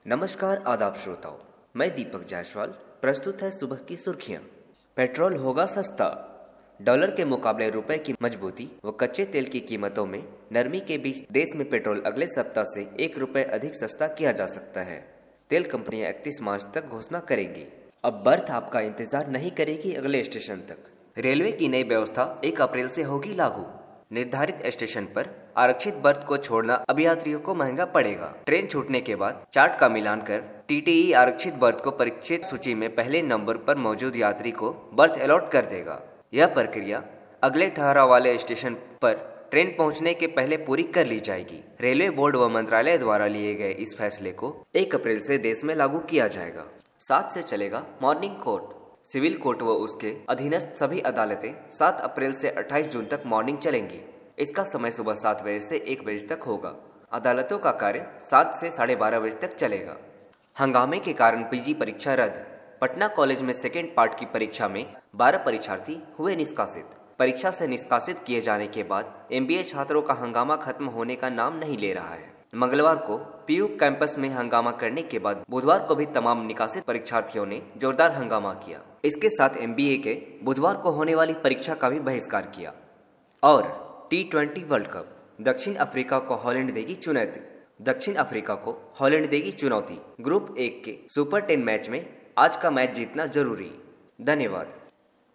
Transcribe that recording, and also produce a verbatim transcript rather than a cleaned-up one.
नमस्कार आदाब श्रोताओं, मैं दीपक जायसवाल। प्रस्तुत है सुबह की सुर्खियां। पेट्रोल होगा सस्ता, डॉलर के मुकाबले रुपए की मजबूती व कच्चे तेल की कीमतों में नरमी के बीच देश में पेट्रोल अगले सप्ताह से एक रुपए अधिक सस्ता किया जा सकता है। तेल कंपनियां इकतीस मार्च तक घोषणा करेंगी। अब बर्थ आपका इंतजार नहीं करेगी अगले स्टेशन तक। रेलवे की नई व्यवस्था एक अप्रैल से होगी लागू। निर्धारित स्टेशन पर आरक्षित बर्थ को छोड़ना अब यात्रियों को महंगा पड़ेगा। ट्रेन छूटने के बाद चार्ट का मिलान कर टीटीई आरक्षित बर्थ को परीक्षित सूची में पहले नंबर पर मौजूद यात्री को बर्थ अलॉट कर देगा। यह प्रक्रिया अगले ठहराव वाले स्टेशन पर ट्रेन पहुंचने के पहले पूरी कर ली जाएगी। रेलवे बोर्ड व मंत्रालय द्वारा लिए गए इस फैसले को एक अप्रैल से देश में लागू किया जाएगा। सात से चलेगा मॉर्निंग कोर्ट। सिविल कोर्ट व उसके अधीनस्थ सभी अदालतें सात अप्रैल से अट्ठाईस जून तक मॉर्निंग चलेंगी। इसका समय सुबह सात बजे से एक बजे तक होगा। अदालतों का कार्य सात से साढ़े बारह बजे तक चलेगा। हंगामे के कारण पीजी परीक्षा रद्द। पटना कॉलेज में सेकेंड पार्ट की परीक्षा में बारह परीक्षार्थी हुए निष्कासित। परीक्षा से निष्कासित किए जाने के बाद एमबीए छात्रों का हंगामा खत्म होने का नाम नहीं ले रहा है। मंगलवार को पीयू कैंपस में हंगामा करने के बाद बुधवार को भी तमाम निकासित परीक्षार्थियों ने जोरदार हंगामा किया। इसके साथ एमबीए के बुधवार को होने वाली परीक्षा का भी बहिष्कार किया। और टी ट्वेंटी वर्ल्ड कप, दक्षिण अफ्रीका को हॉलैंड देगी चुनौती। दक्षिण अफ्रीका को हॉलैंड देगी चुनौती। ग्रुप एक के सुपर टेन मैच में आज का मैच जीतना जरूरी। धन्यवाद।